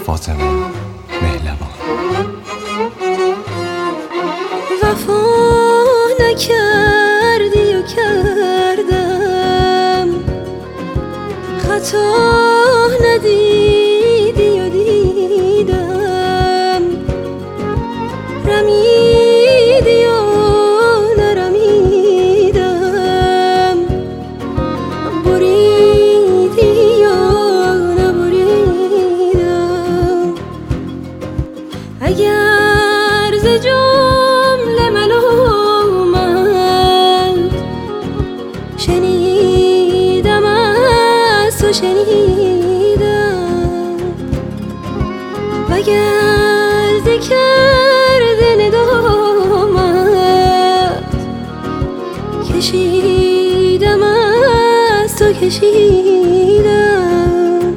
فاطمه مهربان. وفا نکردی و کردم، خطا ندیدی و دیدم، رمیدی و نرمیدم، بریدی و نبریدم. اگر ز جمله ملامت شنیدم از تو شنیدم، وگر ز کرده ندامت کشیدم از تو کشیدم.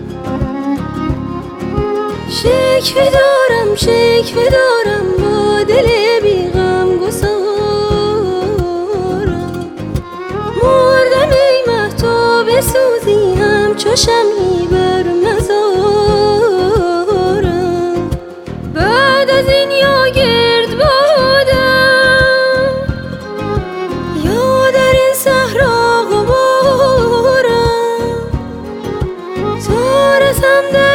شکوه دارم با دل بی غمگسارم، مردم ای مهتاب سوزی همچو شمعی بر مزارم. بعد از این یا گرد بادم یا در این صحرا غبارم، تا رسم در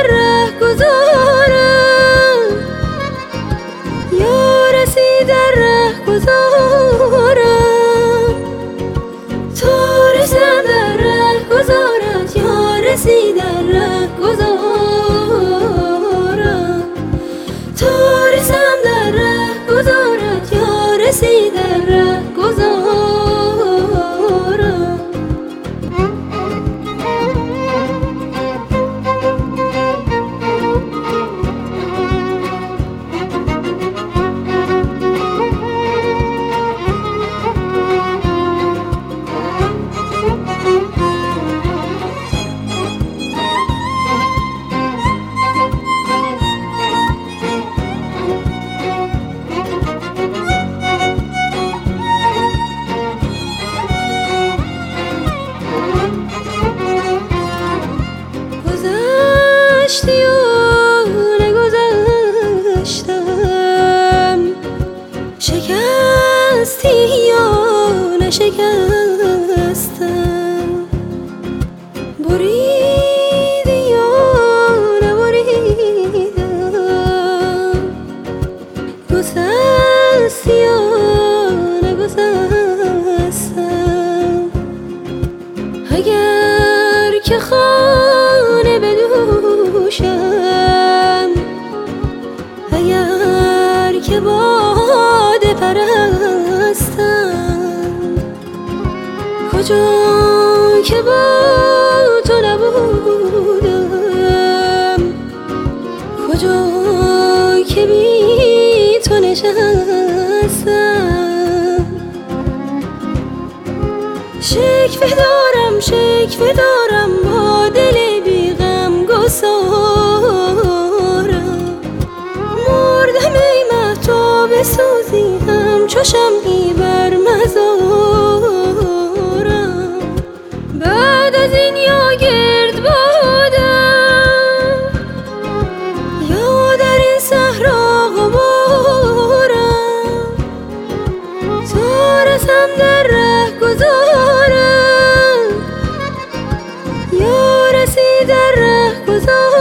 رهگذارم یا رسی در رهگذارم، تا رسم در رهگذارت یا رسی در رهگذارم، تا رسم در رهگذارت یا رسی در رهگذارم. گذشتی و نگذشتم، شکستی یا نشکستم، بریدی یا نبریدم، گسستی یا نگسستم. اگر که خانه بدوشم، اگر که باده پرستم، کجا که با تو نبودم، کجا که بی تو نشستم. شکوه دارم با دل بی غمگسارم، مردم ای مهتاب سوزی همچو شمعی بر مزارم. بعد از این یا گرد بادم یا در این صحرا غبارم، تا رسم در رهگذارم یا رسی در رهگذارم،